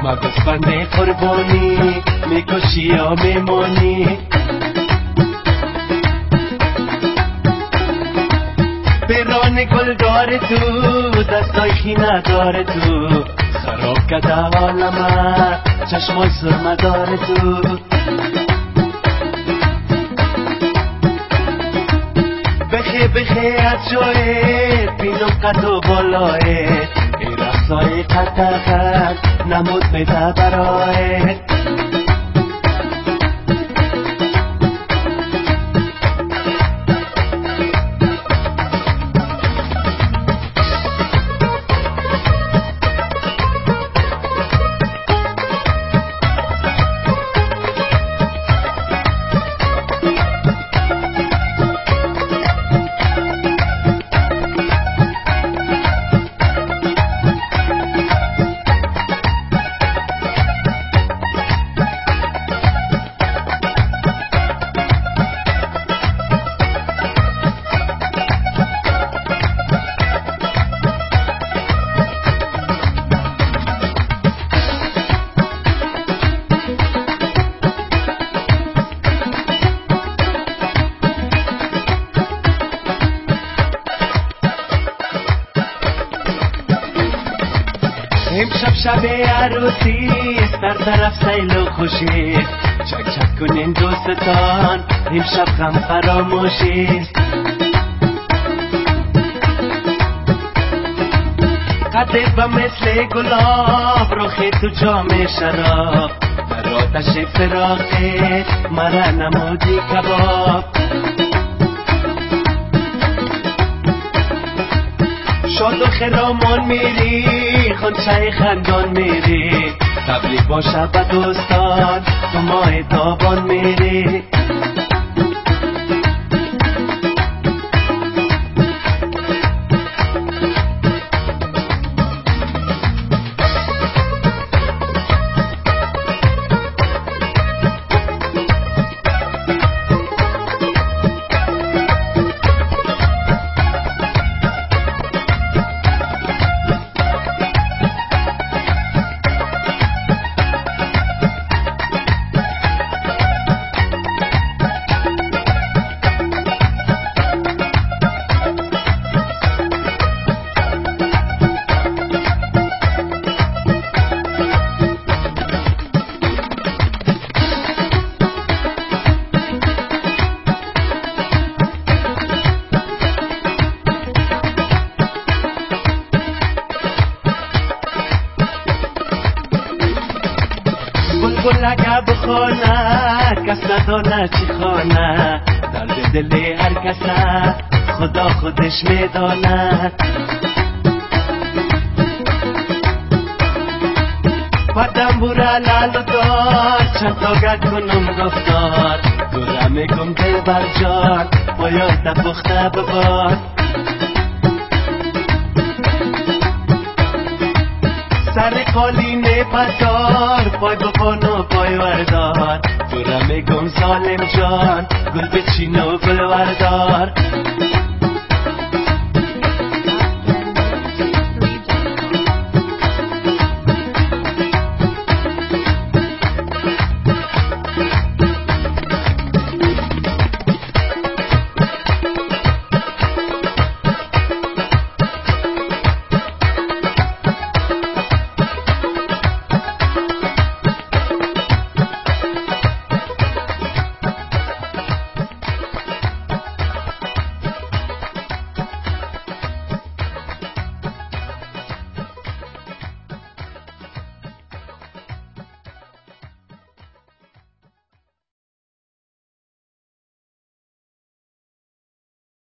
گوسفند قربانی میکشی یا میمانی. پیران گل داره تو دستای خینه داره تو، خراب کده عالمه چشمای سرمه داره تو. بخی از جایت بینم قد و بالایت، ای رقصای قد نمود میده برایت. امشب شب عروسی در طرف سیل و خوشی، چک چک کنین دوستان امشب غم فراموشی. قدت با مثل گلاب روخی تو جام شراب، در آتش فراقت مرا نمودی کباب. شاد و خرامان میری خونچه خندان میری، تبلیغ باشه به دوستان تو ماه تابان میری. بلبل اگه بخونه کس ندانه چی خانه، درد دل هر کسه خدا خودش میدانه. پدم بوره لالو دار چند تا گرد کنم گفتار، دوره میگم دل بر جان پایات پخته ببار. سر قالینه پدار پای بپان و پای وردار، دوره میگم ظالم جان گل بچین و گل وردار.